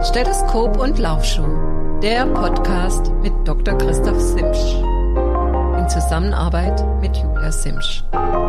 Stethoskop und Laufschuh, der Podcast mit Dr. Christoph Simsch. In Zusammenarbeit mit Julia Simsch.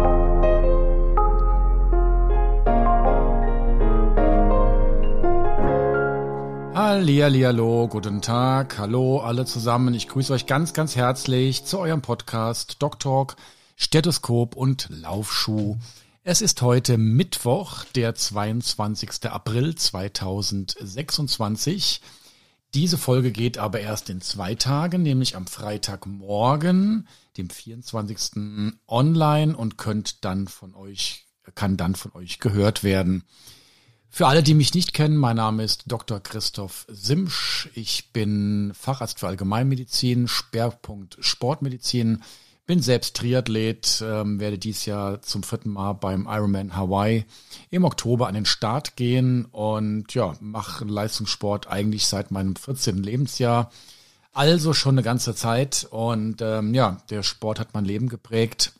Hallihallo, guten Tag, hallo alle zusammen. Ich grüße euch ganz, ganz herzlich zu eurem Podcast Doc Talk, Stethoskop und Laufschuh. Es ist heute Mittwoch, der 22. April 2026. Diese Folge geht aber erst in 2 Tagen, nämlich am Freitagmorgen, dem 24. online und kann dann von euch gehört werden. Für alle, die mich nicht kennen, mein Name ist Dr. Christoph Simsch. Ich bin Facharzt für Allgemeinmedizin, Schwerpunkt Sportmedizin. Bin selbst Triathlet, werde dieses Jahr zum 4. Mal beim Ironman Hawaii im Oktober an den Start gehen und ja, mache Leistungssport eigentlich seit meinem 14. Lebensjahr. Also schon eine ganze Zeit und der Sport hat mein Leben geprägt.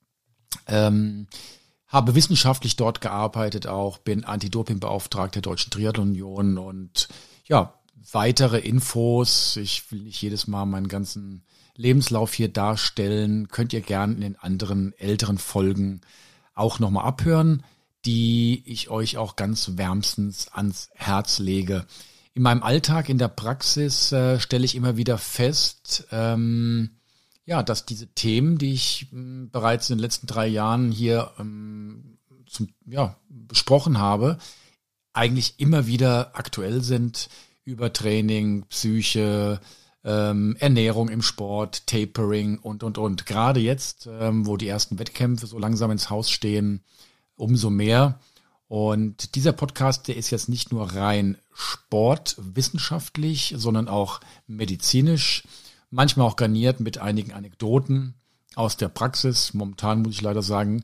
Habe wissenschaftlich dort gearbeitet auch, bin Anti-Doping-Beauftragter der Deutschen Triathlon-Union und ja, weitere Infos. Ich will nicht jedes Mal meinen ganzen Lebenslauf hier darstellen, könnt ihr gern in den anderen älteren Folgen auch nochmal abhören, die ich euch auch ganz wärmstens ans Herz lege. In meinem Alltag, in der Praxis stelle ich immer wieder fest, dass diese Themen, die ich bereits in den letzten 3 Jahren hier besprochen habe, eigentlich immer wieder aktuell sind. Übertraining, Psyche, Ernährung im Sport, Tapering und. Gerade jetzt, wo die ersten Wettkämpfe so langsam ins Haus stehen, umso mehr. Und dieser Podcast, der ist jetzt nicht nur rein sportwissenschaftlich, sondern auch medizinisch, manchmal auch garniert mit einigen Anekdoten aus der Praxis. Momentan muss ich leider sagen,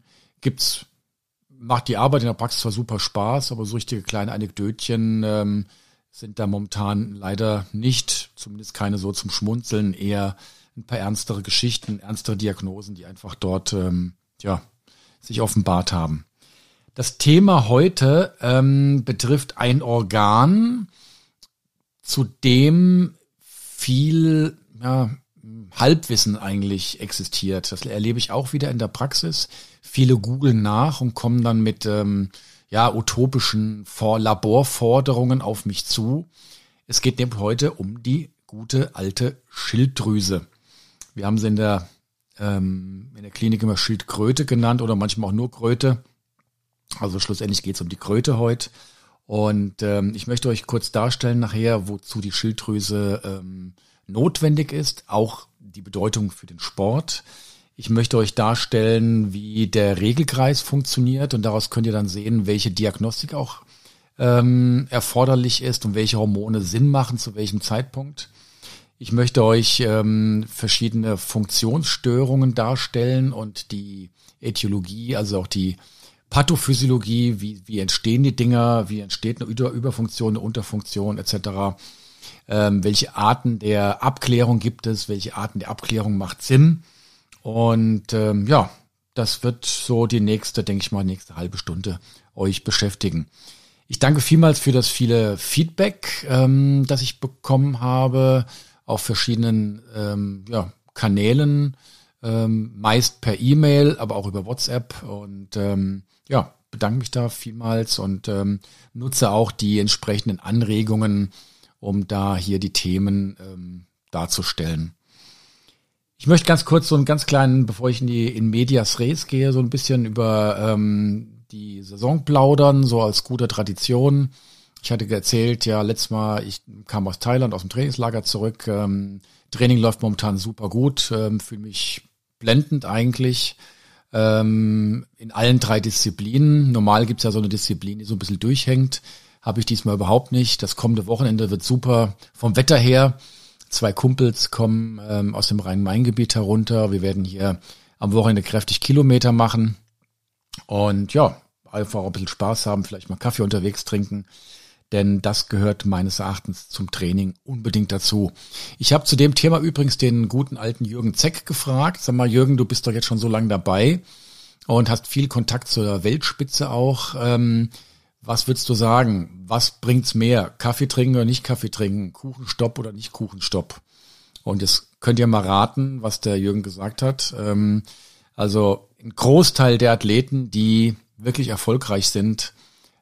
macht die Arbeit in der Praxis zwar super Spaß, aber so richtige kleine Anekdötchen sind da momentan leider nicht, zumindest keine so zum Schmunzeln, eher ein paar ernstere Geschichten, ernstere Diagnosen, die einfach dort sich offenbart haben. Das Thema heute betrifft ein Organ, zu dem viel Halbwissen eigentlich existiert. Das erlebe ich auch wieder in der Praxis. Viele googeln nach und kommen dann mit utopischen Laborforderungen auf mich zu. Es geht nämlich heute um die gute alte Schilddrüse. Wir haben sie in der Klinik immer Schildkröte genannt oder manchmal auch nur Kröte. Also schlussendlich geht es um die Kröte heute. Und ich möchte euch kurz darstellen nachher, wozu die Schilddrüse notwendig ist, auch die Bedeutung für den Sport. Ich möchte euch darstellen, wie der Regelkreis funktioniert und daraus könnt ihr dann sehen, welche Diagnostik auch erforderlich ist und welche Hormone Sinn machen, zu welchem Zeitpunkt. Ich möchte euch verschiedene Funktionsstörungen darstellen und die Ätiologie, also auch die Pathophysiologie, wie entstehen die Dinger, wie entsteht eine Überfunktion, eine Unterfunktion etc., welche Arten der Abklärung gibt es, welche Arten der Abklärung macht Sinn. Und das wird so die nächste halbe Stunde euch beschäftigen. Ich danke vielmals für das viele Feedback, das ich bekommen habe auf verschiedenen Kanälen, meist per E-Mail, aber auch über WhatsApp. Und bedanke mich da vielmals und nutze auch die entsprechenden Anregungen, um da hier die Themen darzustellen. Ich möchte ganz kurz so einen ganz kleinen, bevor ich in Medias Res gehe, so ein bisschen über die Saison plaudern, so als gute Tradition. Ich hatte erzählt, letztes Mal, ich kam aus Thailand, aus dem Trainingslager zurück. Training läuft momentan super gut, fühle mich blendend eigentlich in allen 3 Disziplinen. Normal gibt's ja so eine Disziplin, die so ein bisschen durchhängt. Habe ich diesmal überhaupt nicht. Das kommende Wochenende wird super vom Wetter her. 2 Kumpels kommen aus dem Rhein-Main-Gebiet herunter. Wir werden hier am Wochenende kräftig Kilometer machen und einfach auch ein bisschen Spaß haben, vielleicht mal Kaffee unterwegs trinken, denn das gehört meines Erachtens zum Training unbedingt dazu. Ich habe zu dem Thema übrigens den guten alten Jürgen Zeck gefragt. Sag mal, Jürgen, du bist doch jetzt schon so lange dabei und hast viel Kontakt zur Weltspitze auch. Was würdest du sagen? Was bringt's mehr? Kaffee trinken oder nicht Kaffee trinken? Kuchenstopp oder nicht Kuchenstopp? Und jetzt könnt ihr mal raten, was der Jürgen gesagt hat. Also ein Großteil der Athleten, die wirklich erfolgreich sind,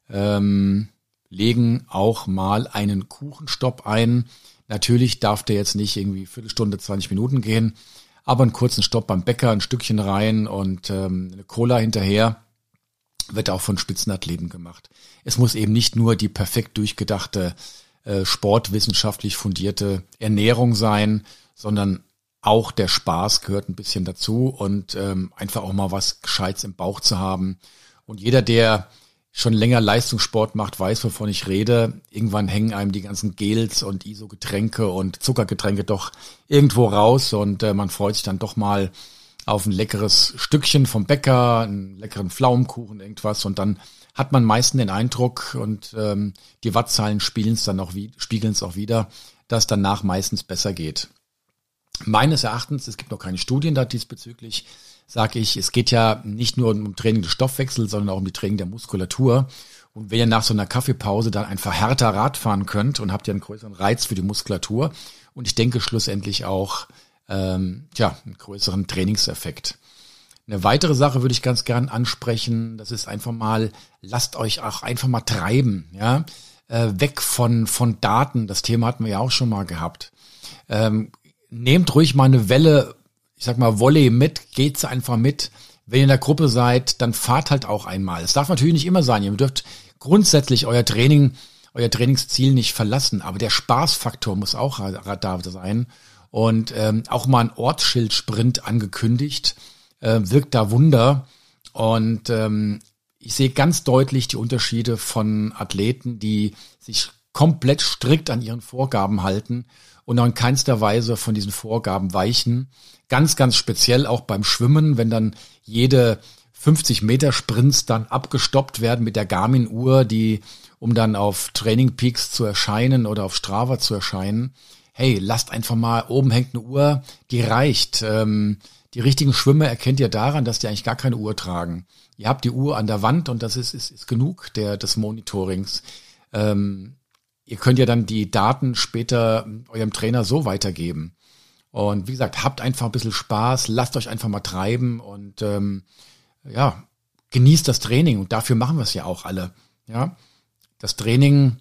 legen auch mal einen Kuchenstopp ein. Natürlich darf der jetzt nicht irgendwie Viertelstunde, 20 Minuten gehen, aber einen kurzen Stopp beim Bäcker, ein Stückchen rein und eine Cola hinterher wird auch von Spitzenathleten gemacht. Es muss eben nicht nur die perfekt durchgedachte, sportwissenschaftlich fundierte Ernährung sein, sondern auch der Spaß gehört ein bisschen dazu und einfach auch mal was Gescheites im Bauch zu haben. Und jeder, der schon länger Leistungssport macht, weiß, wovon ich rede. Irgendwann hängen einem die ganzen Gels und ISO-Getränke und Zuckergetränke doch irgendwo raus und man freut sich dann doch mal auf ein leckeres Stückchen vom Bäcker, einen leckeren Pflaumenkuchen, irgendwas und dann hat man meistens den Eindruck und die Wattzahlen spiegeln es auch wieder, dass danach meistens besser geht. Meines Erachtens, es gibt noch keine Studien da diesbezüglich, sage ich, es geht ja nicht nur um Training des Stoffwechsels, sondern auch um die Training der Muskulatur. Und wenn ihr nach so einer Kaffeepause dann einfach härter Rad fahren könnt und habt ihr einen größeren Reiz für die Muskulatur und ich denke schlussendlich auch einen größeren Trainingseffekt. Eine weitere Sache würde ich ganz gern ansprechen, das ist einfach mal, lasst euch auch einfach mal treiben, ja, weg von Daten, das Thema hatten wir ja auch schon mal gehabt. Nehmt ruhig mal eine Welle, ich sag mal Volley mit, geht's einfach mit. Wenn ihr in der Gruppe seid, dann fahrt halt auch einmal. Es darf natürlich nicht immer sein, ihr dürft grundsätzlich euer Trainingsziel nicht verlassen, aber der Spaßfaktor muss auch da sein. Und auch mal ein Ortsschildsprint angekündigt, wirkt da Wunder. Und ich sehe ganz deutlich die Unterschiede von Athleten, die sich komplett strikt an ihren Vorgaben halten und auch in keinster Weise von diesen Vorgaben weichen. Ganz, ganz speziell auch beim Schwimmen, wenn dann jede 50 Meter Sprints dann abgestoppt werden mit der Garmin-Uhr, um dann auf Training Peaks zu erscheinen oder auf Strava zu erscheinen. Hey, lasst einfach mal, oben hängt eine Uhr, die reicht. Die richtigen Schwimmer erkennt ihr daran, dass die eigentlich gar keine Uhr tragen. Ihr habt die Uhr an der Wand und das ist genug des Monitorings. Ihr könnt ja dann die Daten später eurem Trainer so weitergeben. Und wie gesagt, habt einfach ein bisschen Spaß, lasst euch einfach mal treiben und genießt das Training. Und dafür machen wir es ja auch alle. Ja, das Training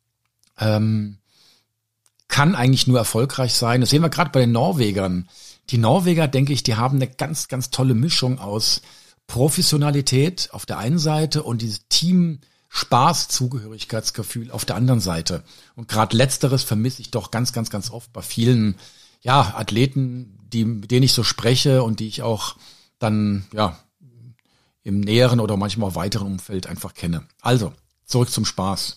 kann eigentlich nur erfolgreich sein. Das sehen wir gerade bei den Norwegern. Die Norweger, denke ich, die haben eine ganz, ganz tolle Mischung aus Professionalität auf der einen Seite und dieses Team-Spaß-Zugehörigkeitsgefühl auf der anderen Seite. Und gerade Letzteres vermisse ich doch ganz, ganz, ganz oft bei vielen Athleten, mit denen ich so spreche und die ich auch dann im näheren oder manchmal auch weiteren Umfeld einfach kenne. Also, zurück zum Spaß.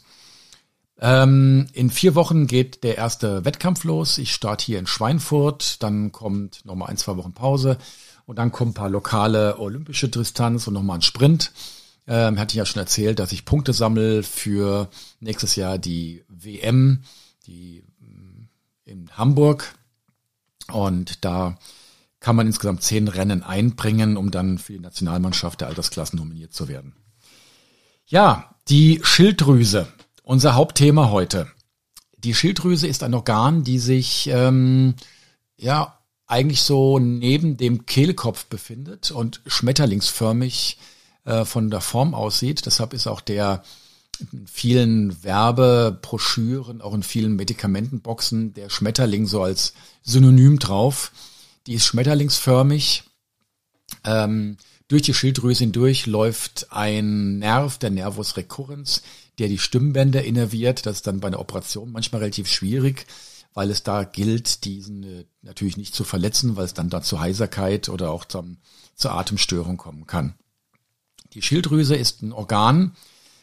In 4 Wochen geht der erste Wettkampf los. Ich starte hier in Schweinfurt, dann kommt nochmal 1-2 Wochen Pause und dann kommen ein paar lokale olympische Distanz und nochmal ein Sprint. Hatte ich ja schon erzählt, dass ich Punkte sammle für nächstes Jahr die WM, die in Hamburg. Und da kann man insgesamt 10 Rennen einbringen, um dann für die Nationalmannschaft der Altersklassen nominiert zu werden. Ja, die Schilddrüse. Unser Hauptthema heute. Die Schilddrüse ist ein Organ, die sich eigentlich so neben dem Kehlkopf befindet und schmetterlingsförmig von der Form aussieht. Deshalb ist auch der in vielen Werbebroschüren, auch in vielen Medikamentenboxen der Schmetterling so als Synonym drauf. Die ist schmetterlingsförmig. Durch die Schilddrüse hindurch läuft ein Nerv, der Nervus recurrens, der die Stimmbänder innerviert. Das ist dann bei einer Operation manchmal relativ schwierig, weil es da gilt, diesen natürlich nicht zu verletzen, weil es dann da zu Heiserkeit oder auch zur Atemstörung kommen kann. Die Schilddrüse ist ein Organ,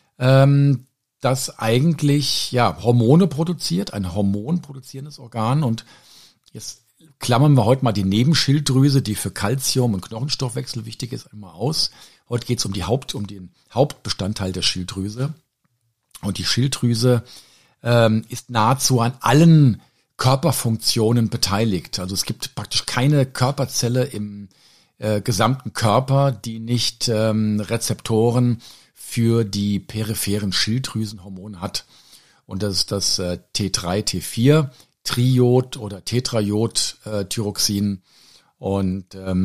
das eigentlich Hormone produziert, ein hormonproduzierendes Organ. Und jetzt klammern wir heute mal die Nebenschilddrüse, die für Kalzium und Knochenstoffwechsel wichtig ist, einmal aus. Heute geht es um den Hauptbestandteil der Schilddrüse. Und die Schilddrüse ist nahezu an allen Körperfunktionen beteiligt. Also es gibt praktisch keine Körperzelle im gesamten Körper, die nicht Rezeptoren für die peripheren Schilddrüsenhormone hat. Und das ist das T3, T4, Triiod oder Tetraiod-Thyroxin. Und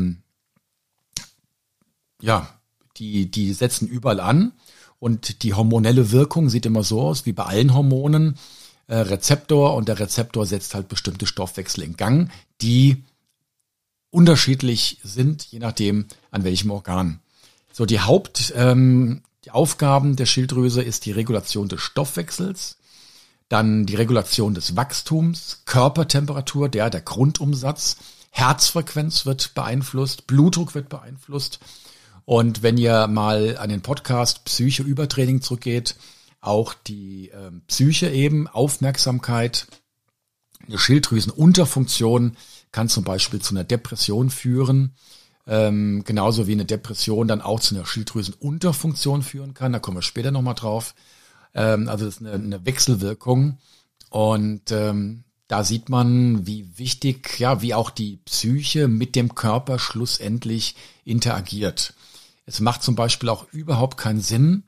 die setzen überall an. Und die hormonelle Wirkung sieht immer so aus, wie bei allen Hormonen, Rezeptor. Und der Rezeptor setzt halt bestimmte Stoffwechsel in Gang, die unterschiedlich sind, je nachdem an welchem Organ. So, die Aufgaben der Schilddrüse ist die Regulation des Stoffwechsels, dann die Regulation des Wachstums, Körpertemperatur, der Grundumsatz, Herzfrequenz wird beeinflusst, Blutdruck wird beeinflusst. Und wenn ihr mal an den Podcast Psyche Übertraining zurückgeht, auch die Psyche eben, Aufmerksamkeit, eine Schilddrüsenunterfunktion kann zum Beispiel zu einer Depression führen, genauso wie eine Depression dann auch zu einer Schilddrüsenunterfunktion führen kann. Da kommen wir später nochmal drauf. Also das ist eine Wechselwirkung. Und da sieht man, wie wichtig, wie auch die Psyche mit dem Körper schlussendlich interagiert. Es macht zum Beispiel auch überhaupt keinen Sinn,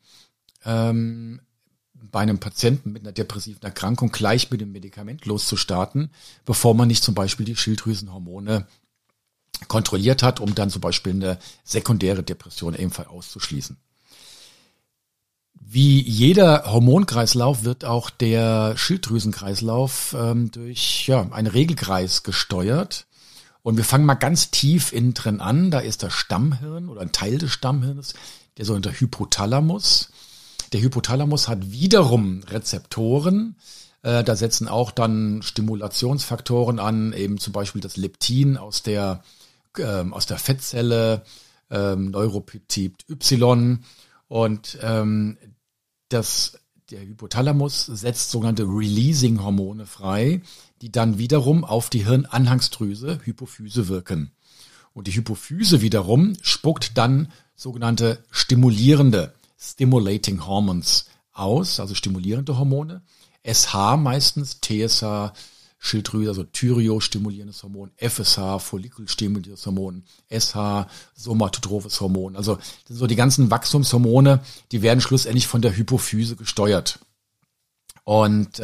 bei einem Patienten mit einer depressiven Erkrankung gleich mit dem Medikament loszustarten, bevor man nicht zum Beispiel die Schilddrüsenhormone kontrolliert hat, um dann zum Beispiel eine sekundäre Depression ebenfalls auszuschließen. Wie jeder Hormonkreislauf wird auch der Schilddrüsenkreislauf durch einen Regelkreis gesteuert. Und wir fangen mal ganz tief innen drin an. Da ist das Stammhirn oder ein Teil des Stammhirns, der sogenannte Hypothalamus. Der Hypothalamus hat wiederum Rezeptoren. Da setzen auch dann Stimulationsfaktoren an, eben zum Beispiel das Leptin aus der Fettzelle, Neuropeptid Y. Und der Hypothalamus setzt sogenannte Releasing-Hormone frei, die dann wiederum auf die Hirnanhangsdrüse, Hypophyse, wirken. Und die Hypophyse wiederum spuckt dann sogenannte Stimulating Hormones aus, also stimulierende Hormone. SH meistens, TSH, Schilddrüse, also Thyreostimulierendes Hormon, FSH, Follikelstimulierendes Hormon, SH, somatotrophes Hormon. Also das sind so die ganzen Wachstumshormone, die werden schlussendlich von der Hypophyse gesteuert. Und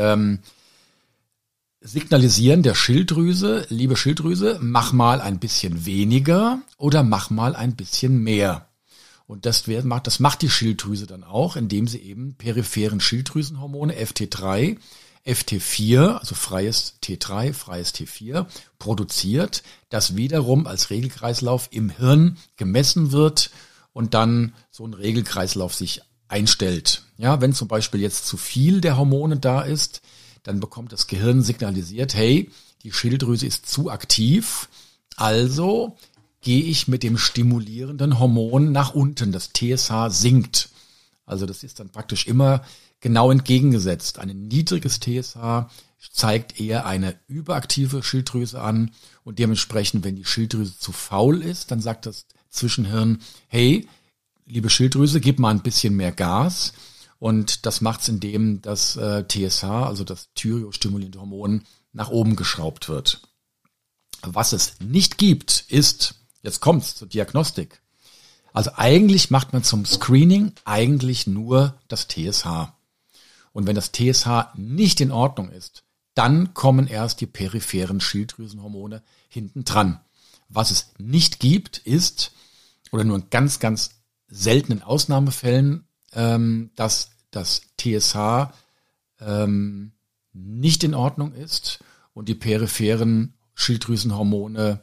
signalisieren der Schilddrüse, liebe Schilddrüse, mach mal ein bisschen weniger oder mach mal ein bisschen mehr. Und das macht die Schilddrüse dann auch, indem sie eben peripheren Schilddrüsenhormone FT3, FT4, also freies T3, freies T4, produziert, das wiederum als Regelkreislauf im Hirn gemessen wird und dann so ein Regelkreislauf sich einstellt. Ja, wenn zum Beispiel jetzt zu viel der Hormone da ist, dann bekommt das Gehirn signalisiert, hey, die Schilddrüse ist zu aktiv, also gehe ich mit dem stimulierenden Hormon nach unten. Das TSH sinkt. Also das ist dann praktisch immer genau entgegengesetzt. Ein niedriges TSH zeigt eher eine überaktive Schilddrüse an und dementsprechend, wenn die Schilddrüse zu faul ist, dann sagt das Zwischenhirn, hey, liebe Schilddrüse, gib mal ein bisschen mehr Gas. Und das macht's, indem das TSH, also das thyreostimulierende Hormon, nach oben geschraubt wird. Was es nicht gibt, ist, jetzt kommt's zur Diagnostik. Also eigentlich macht man zum Screening eigentlich nur das TSH. Und wenn das TSH nicht in Ordnung ist, dann kommen erst die peripheren Schilddrüsenhormone hinten dran. Was es nicht gibt, ist, oder nur in ganz, ganz seltenen Ausnahmefällen, dass das TSH nicht in Ordnung ist und die peripheren Schilddrüsenhormone,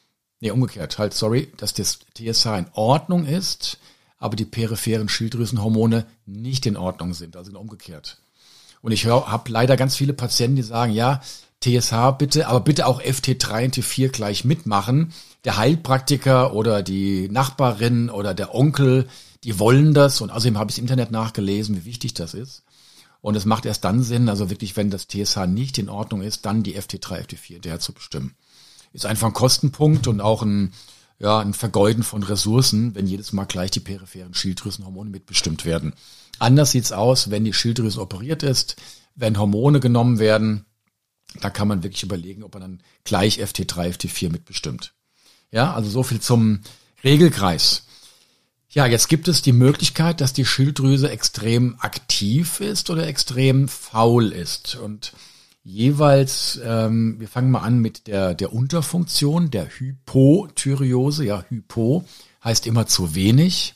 dass das TSH in Ordnung ist, aber die peripheren Schilddrüsenhormone nicht in Ordnung sind, also umgekehrt. Und ich habe leider ganz viele Patienten, die sagen, ja, TSH bitte, aber bitte auch FT3 und T4 gleich mitmachen. Der Heilpraktiker oder die Nachbarin oder der Onkel, die wollen das. Und außerdem habe ich im Internet nachgelesen, wie wichtig das ist. Und es macht erst dann Sinn, also wirklich, wenn das TSH nicht in Ordnung ist, dann die FT3, FT4 hinterher zu bestimmen. Ist einfach ein Kostenpunkt und auch ein Vergeuden von Ressourcen, wenn jedes Mal gleich die peripheren Schilddrüsenhormone mitbestimmt werden. Anders sieht's aus, wenn die Schilddrüse operiert ist, wenn Hormone genommen werden, da kann man wirklich überlegen, ob man dann gleich FT3, FT4 mitbestimmt. Ja, also so viel zum Regelkreis. Ja, jetzt gibt es die Möglichkeit, dass die Schilddrüse extrem aktiv ist oder extrem faul ist. Und jeweils, wir fangen mal an mit der Unterfunktion, der Hypothyreose. Ja, Hypo heißt immer zu wenig.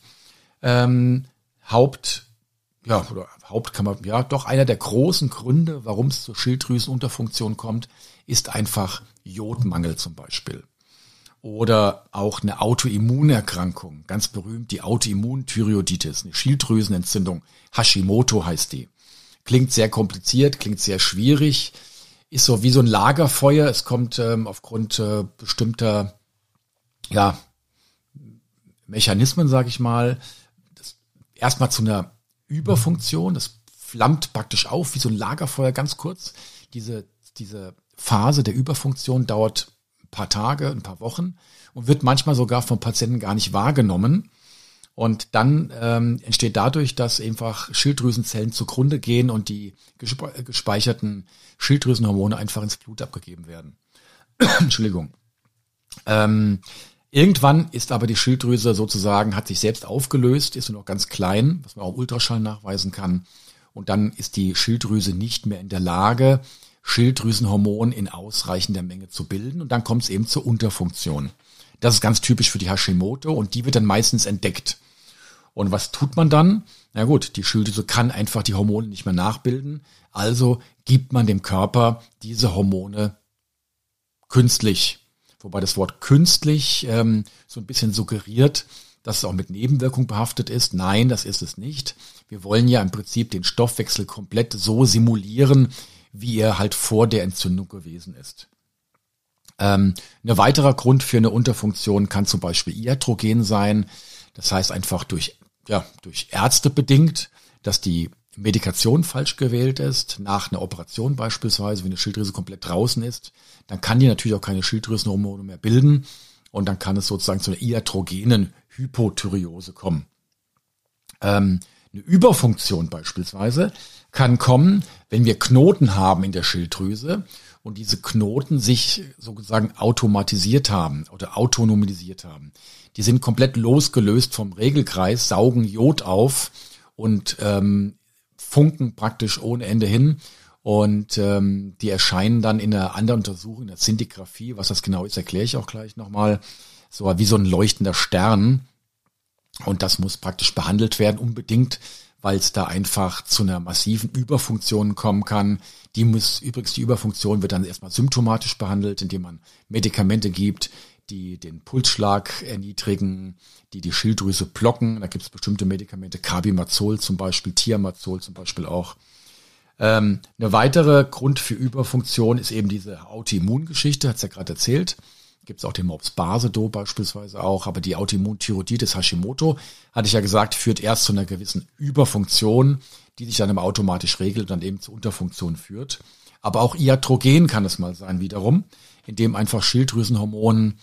Haupt kann man, ja, doch einer der großen Gründe, warum es zur Schilddrüsenunterfunktion kommt, ist einfach Jodmangel zum Beispiel. Oder auch eine Autoimmunerkrankung, ganz berühmt, die Autoimmunthyreoiditis, eine Schilddrüsenentzündung, Hashimoto heißt die. Klingt sehr kompliziert, klingt sehr schwierig, ist so wie so ein Lagerfeuer. Es kommt aufgrund bestimmter Mechanismen, sage ich mal, erstmal zu einer Überfunktion. Das flammt praktisch auf wie so ein Lagerfeuer ganz kurz. Diese Phase der Überfunktion dauert ein paar Tage, ein paar Wochen und wird manchmal sogar vom Patienten gar nicht wahrgenommen. Und dann entsteht dadurch, dass einfach Schilddrüsenzellen zugrunde gehen und die gespeicherten Schilddrüsenhormone einfach ins Blut abgegeben werden. Entschuldigung. Irgendwann ist aber die Schilddrüse sozusagen, hat sich selbst aufgelöst, ist nur noch ganz klein, was man auch im Ultraschall nachweisen kann. Und dann ist die Schilddrüse nicht mehr in der Lage, Schilddrüsenhormon in ausreichender Menge zu bilden. Und dann kommt es eben zur Unterfunktion. Das ist ganz typisch für die Hashimoto und die wird dann meistens entdeckt. Und was tut man dann? Na gut, die Schilddrüse kann einfach die Hormone nicht mehr nachbilden. Also gibt man dem Körper diese Hormone künstlich. Wobei das Wort künstlich so ein bisschen suggeriert, dass es auch mit Nebenwirkung behaftet ist. Nein, das ist es nicht. Wir wollen ja im Prinzip den Stoffwechsel komplett so simulieren, wie er halt vor der Entzündung gewesen ist. Ein weiterer Grund für eine Unterfunktion kann zum Beispiel Iatrogen sein. Das heißt einfach durch Ärzte bedingt, dass die Medikation falsch gewählt ist, nach einer Operation beispielsweise, wenn eine Schilddrüse komplett draußen ist, dann kann die natürlich auch keine Schilddrüsenhormone mehr bilden und dann kann es sozusagen zu einer iatrogenen Hypothyreose kommen. Eine Überfunktion beispielsweise kann kommen, wenn wir Knoten haben in der Schilddrüse und diese Knoten sich sozusagen automatisiert haben oder autonomisiert haben. Die sind komplett losgelöst vom Regelkreis, saugen Jod auf und funken praktisch ohne Ende hin und die erscheinen dann in einer anderen Untersuchung, in der Szintigraphie, was das genau ist, erkläre ich auch gleich nochmal, so wie so ein leuchtender Stern und das muss praktisch behandelt werden, unbedingt, weil es da einfach zu einer massiven Überfunktion kommen kann. Die Überfunktion wird dann erstmal symptomatisch behandelt, indem man Medikamente gibt, die den Pulsschlag erniedrigen, die Schilddrüse blocken. Da gibt es bestimmte Medikamente, Carbimazol zum Beispiel, Thiamazol zum Beispiel auch. Eine weitere Grund für Überfunktion ist eben diese Autoimmungeschichte, hat's ja gerade erzählt. Gibt es auch den Morbus Basedow beispielsweise auch, aber die Autoimmunthyreoiditis Hashimoto, hatte ich ja gesagt, führt erst zu einer gewissen Überfunktion, die sich dann automatisch regelt und dann eben zur Unterfunktion führt. Aber auch Iatrogen kann es mal sein wiederum, indem einfach Schilddrüsenhormonen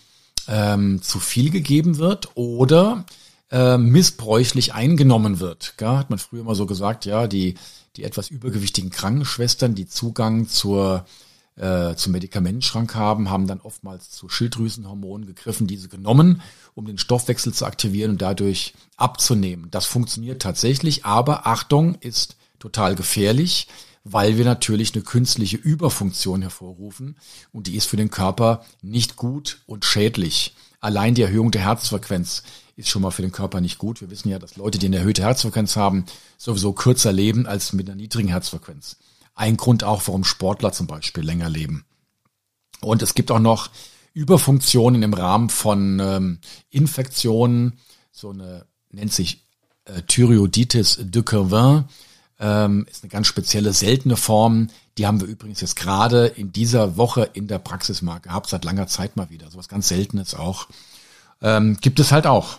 zu viel gegeben wird oder missbräuchlich eingenommen wird. Ja, hat man früher immer so gesagt, ja, die etwas übergewichtigen Krankenschwestern, die Zugang zum Medikamentenschrank haben dann oftmals zu Schilddrüsenhormonen gegriffen, diese genommen, um den Stoffwechsel zu aktivieren und dadurch abzunehmen. Das funktioniert tatsächlich, aber Achtung, ist total gefährlich, weil wir natürlich eine künstliche Überfunktion hervorrufen und die ist für den Körper nicht gut und schädlich. Allein die Erhöhung der Herzfrequenz ist schon mal für den Körper nicht gut. Wir wissen ja, dass Leute, die eine erhöhte Herzfrequenz haben, sowieso kürzer leben als mit einer niedrigen Herzfrequenz. Ein Grund auch, warum Sportler zum Beispiel länger leben. Und es gibt auch noch Überfunktionen im Rahmen von Infektionen, so eine nennt sich Thyreoiditis de Quervain, ist eine ganz spezielle, seltene Form. Die haben wir übrigens jetzt gerade in dieser Woche in der Praxis mal gehabt, seit langer Zeit mal wieder. So was ganz Seltenes auch. Gibt es halt auch.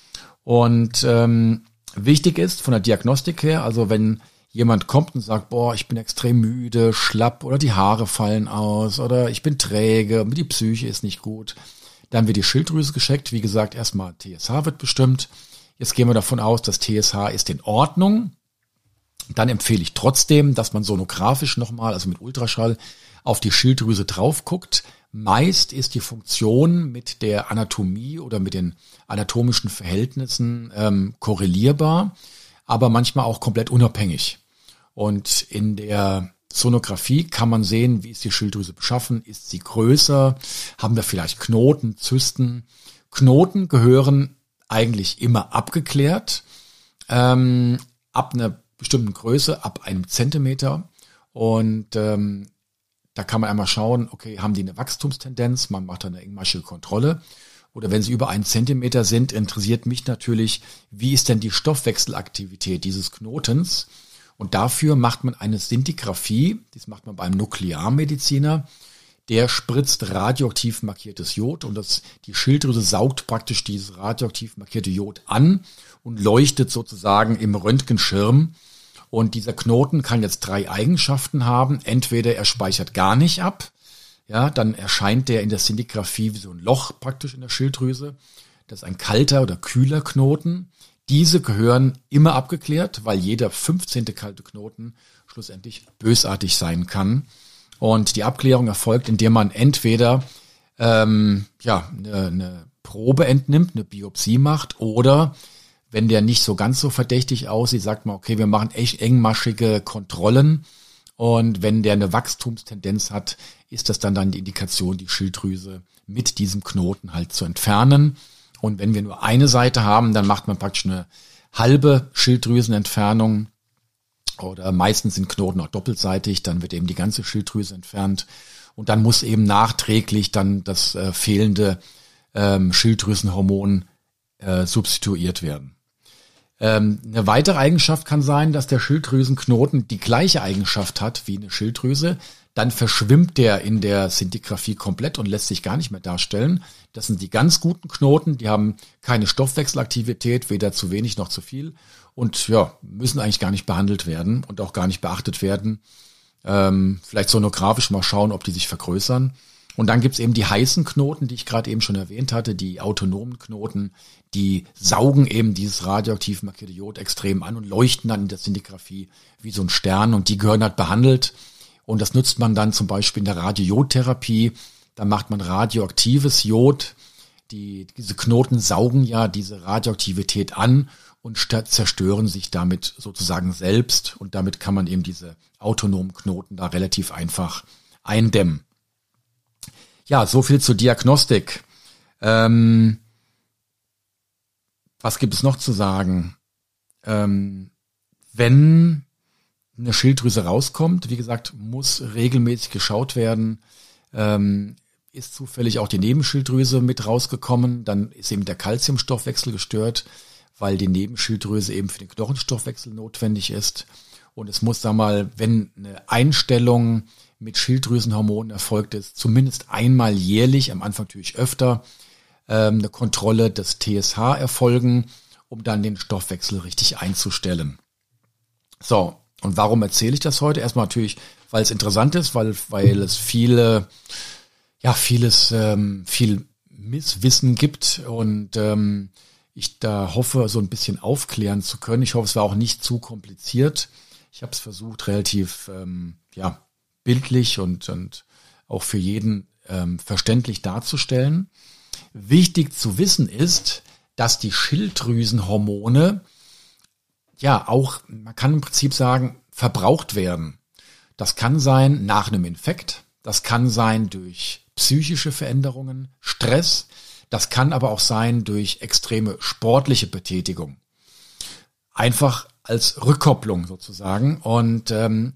Und wichtig ist von der Diagnostik her, also wenn jemand kommt und sagt, boah, ich bin extrem müde, schlapp oder die Haare fallen aus oder ich bin träge, die Psyche ist nicht gut, dann wird die Schilddrüse gecheckt. Wie gesagt, erstmal TSH wird bestimmt. Jetzt gehen wir davon aus, dass TSH ist in Ordnung. Dann empfehle ich trotzdem, dass man sonografisch nochmal, also mit Ultraschall, auf die Schilddrüse drauf guckt, Meist ist die Funktion mit der Anatomie oder mit den anatomischen Verhältnissen korrelierbar, aber manchmal auch komplett unabhängig. Und in der Sonographie kann man sehen, wie ist die Schilddrüse beschaffen, ist sie größer, haben wir vielleicht Knoten, Zysten. Knoten gehören eigentlich immer abgeklärt, ab einer bestimmten Größe, ab 1 Zentimeter. Und da kann man einmal schauen, okay, haben die eine Wachstumstendenz, man macht dann eine engmaschige Kontrolle. Oder wenn sie über 1 Zentimeter sind, interessiert mich natürlich, wie ist denn die Stoffwechselaktivität dieses Knotens? Und dafür macht man eine Szintigraphie, das macht man beim Nuklearmediziner, der spritzt radioaktiv markiertes Jod und die Schilddrüse saugt praktisch dieses radioaktiv markierte Jod an und leuchtet sozusagen im Röntgenschirm. Und dieser Knoten kann jetzt 3 Eigenschaften haben. Entweder er speichert gar nicht ab, ja, dann erscheint der in der Szintigraphie wie so ein Loch praktisch in der Schilddrüse. Das ist ein kalter oder kühler Knoten. Diese gehören immer abgeklärt, weil jeder 15. kalte Knoten schlussendlich bösartig sein kann. Und die Abklärung erfolgt, indem man entweder eine Probe entnimmt, eine Biopsie macht, oder wenn der nicht so ganz so verdächtig aussieht, sagt man, okay, wir machen echt engmaschige Kontrollen. Und wenn der eine Wachstumstendenz hat, ist das dann die Indikation, die Schilddrüse mit diesem Knoten halt zu entfernen. Und wenn wir nur eine Seite haben, dann macht man praktisch eine halbe Schilddrüsenentfernung. Oder meistens sind Knoten auch doppelseitig, dann wird eben die ganze Schilddrüse entfernt. Und dann muss eben nachträglich dann das fehlende Schilddrüsenhormon substituiert werden. Eine weitere Eigenschaft kann sein, dass der Schilddrüsenknoten die gleiche Eigenschaft hat wie eine Schilddrüse. Dann verschwimmt der in der Szintigraphie komplett und lässt sich gar nicht mehr darstellen. Das sind die ganz guten Knoten, die haben keine Stoffwechselaktivität, weder zu wenig noch zu viel und ja, müssen eigentlich gar nicht behandelt werden und auch gar nicht beachtet werden. Vielleicht sonografisch mal schauen, ob die sich vergrößern. Und dann gibt's eben die heißen Knoten, die ich gerade eben schon erwähnt hatte, die autonomen Knoten, die saugen eben dieses radioaktiv markierte Jod extrem an und leuchten dann in der Szintigraphie wie so ein Stern und die gehören halt behandelt. Und das nutzt man dann zum Beispiel in der Radiojodtherapie. Da macht man radioaktives Jod. Diese Knoten saugen ja diese Radioaktivität an und zerstören sich damit sozusagen selbst. Und damit kann man eben diese autonomen Knoten da relativ einfach eindämmen. Ja, so viel zur Diagnostik. Was gibt es noch zu sagen? Wenn eine Schilddrüse rauskommt, wie gesagt, muss regelmäßig geschaut werden. Ist zufällig auch die Nebenschilddrüse mit rausgekommen, dann ist eben der Calciumstoffwechsel gestört, weil die Nebenschilddrüse eben für den Knochenstoffwechsel notwendig ist. Und es muss, wenn eine Einstellung mit Schilddrüsenhormonen erfolgt ist, zumindest einmal jährlich, am Anfang natürlich öfter, eine Kontrolle des TSH erfolgen, um dann den Stoffwechsel richtig einzustellen. So, und warum erzähle ich das heute? Erstmal natürlich, weil es interessant ist, weil es viel Misswissen gibt und ich da hoffe, so ein bisschen aufklären zu können. Ich hoffe, es war auch nicht zu kompliziert. Ich habe es versucht, relativ bildlich und auch für jeden verständlich darzustellen. Wichtig zu wissen ist, dass die Schilddrüsenhormone auch, man kann im Prinzip sagen, verbraucht werden. Das kann sein nach einem Infekt, das kann sein durch psychische Veränderungen, Stress, das kann aber auch sein durch extreme sportliche Betätigung. Einfach als Rückkopplung sozusagen. Und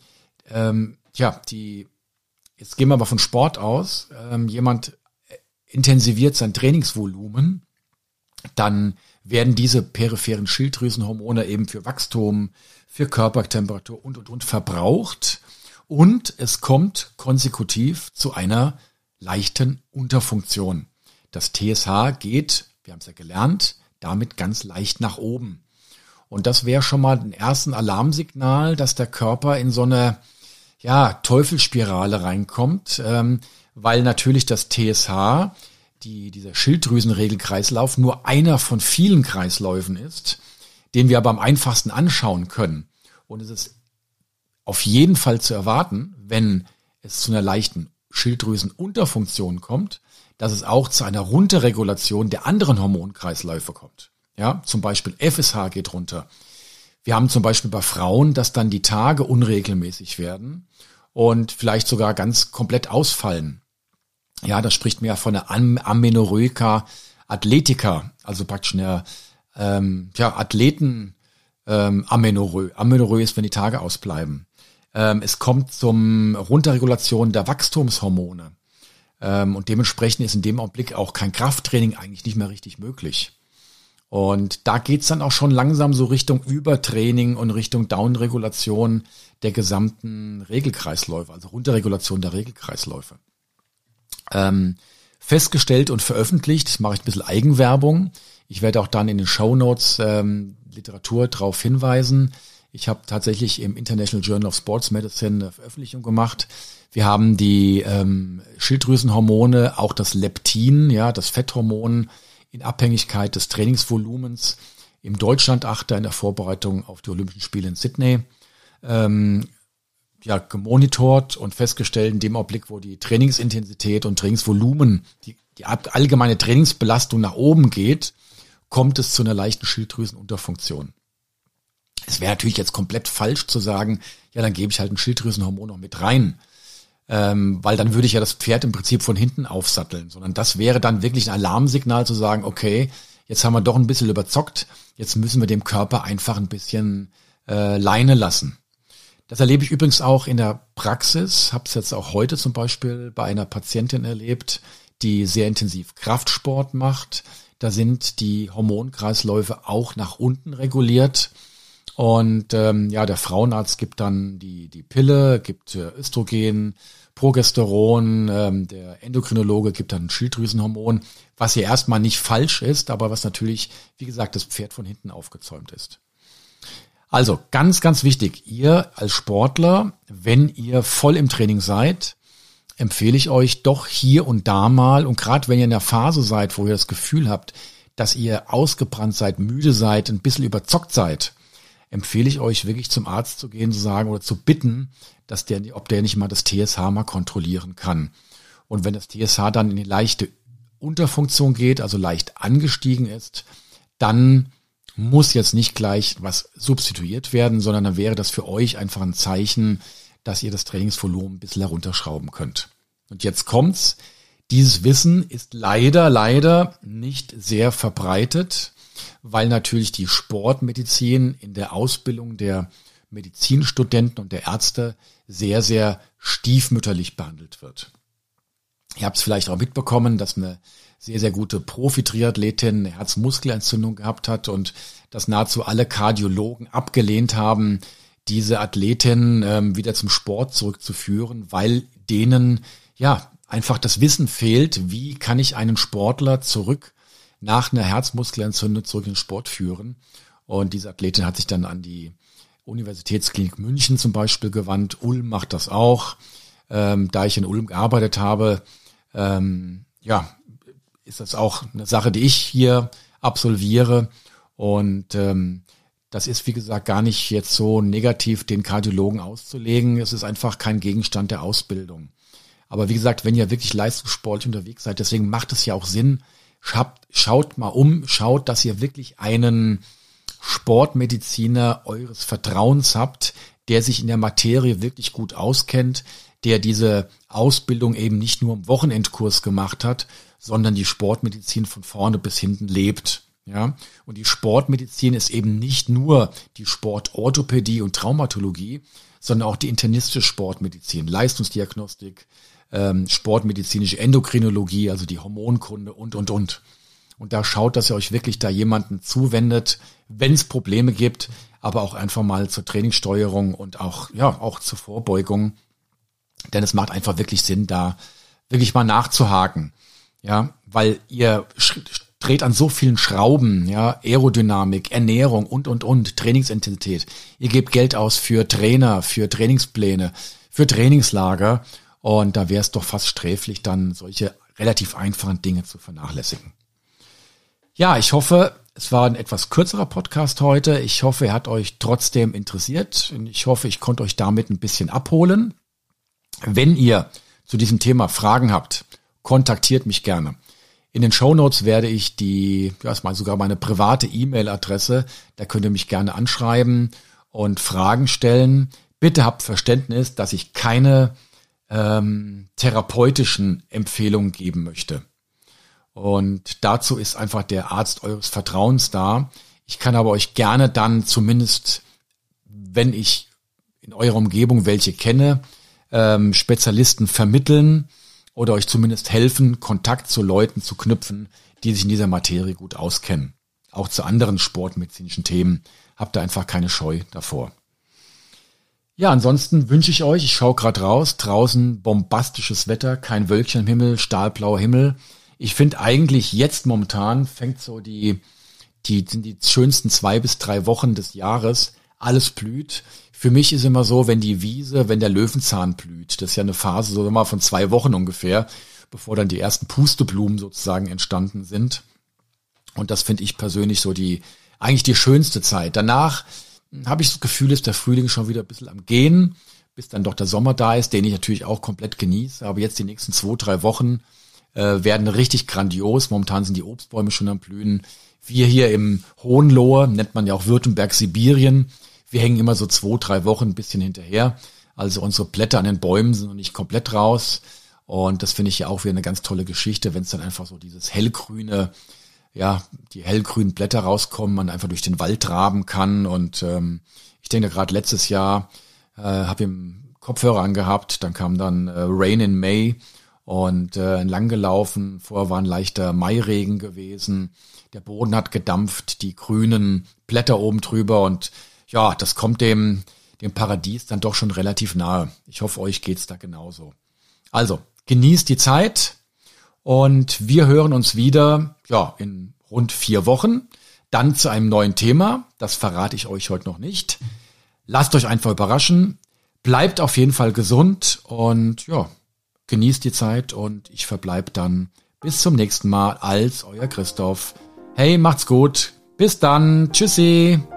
jetzt gehen wir aber von Sport aus. Jemand intensiviert sein Trainingsvolumen, dann werden diese peripheren Schilddrüsenhormone eben für Wachstum, für Körpertemperatur und verbraucht. Und es kommt konsekutiv zu einer leichten Unterfunktion. Das TSH geht, wir haben es ja gelernt, damit ganz leicht nach oben. Und das wäre schon mal ein erstes Alarmsignal, dass der Körper in so eine Teufelsspirale reinkommt, weil natürlich das TSH, dieser Schilddrüsenregelkreislauf, nur einer von vielen Kreisläufen ist, den wir aber am einfachsten anschauen können. Und es ist auf jeden Fall zu erwarten, wenn es zu einer leichten Schilddrüsenunterfunktion kommt, dass es auch zu einer Runterregulation der anderen Hormonkreisläufe kommt. Ja, zum Beispiel FSH geht runter. Wir haben zum Beispiel bei Frauen, dass dann die Tage unregelmäßig werden und vielleicht sogar ganz komplett ausfallen. Ja, da spricht man ja von einer Amenorrhoika Athletica, also praktisch eine Athleten Amenorrhoe. Amenorrhoe ist, wenn die Tage ausbleiben. Es kommt zum Runterregulation der Wachstumshormone. Und dementsprechend ist in dem Augenblick auch kein Krafttraining eigentlich nicht mehr richtig möglich. Und da geht's dann auch schon langsam so Richtung Übertraining und Richtung Downregulation der gesamten Regelkreisläufe, also Runterregulation der Regelkreisläufe. Festgestellt und veröffentlicht, das mache ich ein bisschen Eigenwerbung. Ich werde auch dann in den Shownotes Literatur darauf hinweisen. Ich habe tatsächlich im International Journal of Sports Medicine eine Veröffentlichung gemacht. Wir haben die Schilddrüsenhormone, auch das Leptin, ja, das Fetthormon, in Abhängigkeit des Trainingsvolumens im Deutschlandachter in der Vorbereitung auf die Olympischen Spiele in Sydney gemonitort und festgestellt, in dem Augenblick, wo die Trainingsintensität und Trainingsvolumen, die allgemeine Trainingsbelastung nach oben geht, kommt es zu einer leichten Schilddrüsenunterfunktion. Es wäre natürlich jetzt komplett falsch zu sagen, ja, dann gebe ich halt ein Schilddrüsenhormon noch mit rein, weil dann würde ich ja das Pferd im Prinzip von hinten aufsatteln, sondern das wäre dann wirklich ein Alarmsignal zu sagen, okay, jetzt haben wir doch ein bisschen überzockt, jetzt müssen wir dem Körper einfach ein bisschen Leine lassen. Das erlebe ich übrigens auch in der Praxis, habe es jetzt auch heute zum Beispiel bei einer Patientin erlebt, die sehr intensiv Kraftsport macht. Da sind die Hormonkreisläufe auch nach unten reguliert. Und der Frauenarzt gibt dann die Pille, gibt Östrogen, Progesteron, der Endokrinologe gibt dann ein Schilddrüsenhormon, was hier erstmal nicht falsch ist, aber was natürlich, wie gesagt, das Pferd von hinten aufgezäumt ist. Also ganz, ganz wichtig, ihr als Sportler, wenn ihr voll im Training seid, empfehle ich euch doch hier und da mal, und gerade wenn ihr in der Phase seid, wo ihr das Gefühl habt, dass ihr ausgebrannt seid, müde seid, ein bisschen überzockt seid, empfehle ich euch wirklich zum Arzt zu gehen, zu sagen oder zu bitten, dass ob der nicht mal das TSH mal kontrollieren kann. Und wenn das TSH dann in die leichte Unterfunktion geht, also leicht angestiegen ist, dann muss jetzt nicht gleich was substituiert werden, sondern dann wäre das für euch einfach ein Zeichen, dass ihr das Trainingsvolumen ein bisschen herunterschrauben könnt. Und jetzt kommt's. Dieses Wissen ist leider nicht sehr verbreitet, weil natürlich die Sportmedizin in der Ausbildung der Medizinstudenten und der Ärzte sehr, sehr stiefmütterlich behandelt wird. Ihr habt es vielleicht auch mitbekommen, dass eine sehr, sehr gute Profi-Triathletin eine Herzmuskelentzündung gehabt hat und dass nahezu alle Kardiologen abgelehnt haben, diese Athletin wieder zum Sport zurückzuführen, weil denen einfach das Wissen fehlt, wie kann ich einen Sportler zurück nach einer Herzmuskelentzündung zurück in den Sport führen. Und diese Athletin hat sich dann an die Universitätsklinik München zum Beispiel gewandt. Ulm macht das auch. Da ich in Ulm gearbeitet habe, ist das auch eine Sache, die ich hier absolviere. Und das ist, wie gesagt, gar nicht jetzt so negativ den Kardiologen auszulegen. Es ist einfach kein Gegenstand der Ausbildung. Aber wie gesagt, wenn ihr wirklich leistungssportlich unterwegs seid, deswegen macht es ja auch Sinn, schaut mal schaut, dass ihr wirklich einen Sportmediziner eures Vertrauens habt, der sich in der Materie wirklich gut auskennt, der diese Ausbildung eben nicht nur im Wochenendkurs gemacht hat, sondern die Sportmedizin von vorne bis hinten lebt. Ja, und die Sportmedizin ist eben nicht nur die Sportorthopädie und Traumatologie, sondern auch die internistische Sportmedizin, Leistungsdiagnostik, sportmedizinische Endokrinologie, also die Hormonkunde und. Und da schaut, dass ihr euch wirklich da jemanden zuwendet, wenn es Probleme gibt, aber auch einfach mal zur Trainingssteuerung und auch zur Vorbeugung. Denn es macht einfach wirklich Sinn, da wirklich mal nachzuhaken. Ja, weil ihr dreht an so vielen Schrauben, ja, Aerodynamik, Ernährung und, Trainingsintensität. Ihr gebt Geld aus für Trainer, für Trainingspläne, für Trainingslager und da wäre es doch fast sträflich, dann solche relativ einfachen Dinge zu vernachlässigen. Ja, ich hoffe, es war ein etwas kürzerer Podcast heute. Ich hoffe, er hat euch trotzdem interessiert und ich hoffe, ich konnte euch damit ein bisschen abholen. Wenn ihr zu diesem Thema Fragen habt, kontaktiert mich gerne. In den Shownotes werde ich sogar meine private E-Mail-Adresse, da könnt ihr mich gerne anschreiben und Fragen stellen. Bitte habt Verständnis, dass ich keine therapeutischen Empfehlungen geben möchte. Und dazu ist einfach der Arzt eures Vertrauens da. Ich kann aber euch gerne dann zumindest, wenn ich in eurer Umgebung welche kenne, Spezialisten vermitteln oder euch zumindest helfen, Kontakt zu Leuten zu knüpfen, die sich in dieser Materie gut auskennen. Auch zu anderen sportmedizinischen Themen. Habt ihr einfach keine Scheu davor. Ja, ansonsten wünsche ich euch, ich schaue gerade raus, draußen bombastisches Wetter, kein Wölkchen im Himmel, stahlblauer Himmel. Ich finde eigentlich jetzt momentan fängt so die schönsten 2 bis 3 Wochen des Jahres, alles blüht. Für mich ist immer so, wenn der Löwenzahn blüht, das ist ja eine Phase so immer von 2 Wochen ungefähr, bevor dann die ersten Pusteblumen sozusagen entstanden sind. Und das finde ich persönlich so eigentlich die schönste Zeit. Danach habe ich das Gefühl, ist der Frühling schon wieder ein bisschen am Gehen, bis dann doch der Sommer da ist, den ich natürlich auch komplett genieße. Aber jetzt die nächsten 2, 3 Wochen werden richtig grandios. Momentan sind die Obstbäume schon am Blühen. Wir hier im Hohenlohe, nennt man ja auch Württemberg, Sibirien, wir hängen immer so 2, 3 Wochen ein bisschen hinterher. Also unsere Blätter an den Bäumen sind noch nicht komplett raus. Und das finde ich ja auch wieder eine ganz tolle Geschichte, wenn es dann einfach so dieses hellgrüne, die hellgrünen Blätter rauskommen, man einfach durch den Wald traben kann. Und ich denke gerade letztes Jahr habe ich einen Kopfhörer angehabt, dann kam dann Rain in May und entlang gelaufen. Vorher war ein leichter Mairegen gewesen. Der Boden hat gedampft, die grünen Blätter oben drüber und ja, das kommt dem Paradies dann doch schon relativ nahe. Ich hoffe, euch geht's da genauso. Also, genießt die Zeit und wir hören uns wieder, in rund 4 Wochen. Dann zu einem neuen Thema. Das verrate ich euch heute noch nicht. Lasst euch einfach überraschen. Bleibt auf jeden Fall gesund und genießt die Zeit und ich verbleibe dann bis zum nächsten Mal als euer Christoph. Hey, macht's gut. Bis dann. Tschüssi.